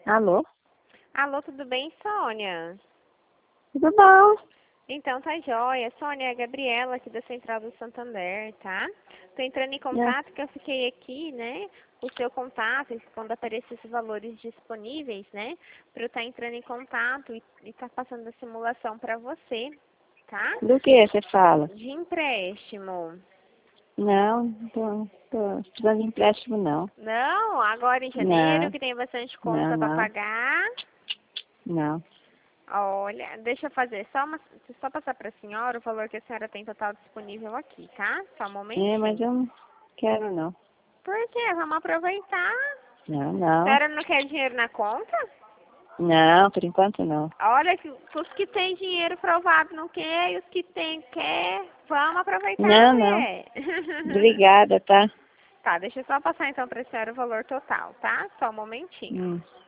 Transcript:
Alô? Alô, tudo bem, Sônia? Tudo bom? Então tá jóia. Sônia, é a Gabriela aqui da Central do Santander, tá? Tô entrando em É. contato que eu fiquei aqui, né? O seu contato, quando aparecer esses valores disponíveis, né? Pra eu estar entrando em contato e tá passando a simulação pra você, tá? Do que você fala? De empréstimo. Não tô precisando de empréstimo, não. Não, agora em janeiro, Não, que tem bastante não, conta pra não, pagar. não. Olha, deixa eu fazer só passar para a senhora o valor que a senhora tem total disponível aqui, tá? Só um Mas momentinho. eu não quero, não. Por quê? Vamos aproveitar. Não, A não. senhora não quer dinheiro na conta? Não, por enquanto não. Olha, que os que têm dinheiro provável não quer, e os que têm quer. Vamos aproveitar, Não, não. mulher. Obrigada, tá? Tá, deixa eu só passar então para a senhora o valor total, tá? Só um momentinho. Hum.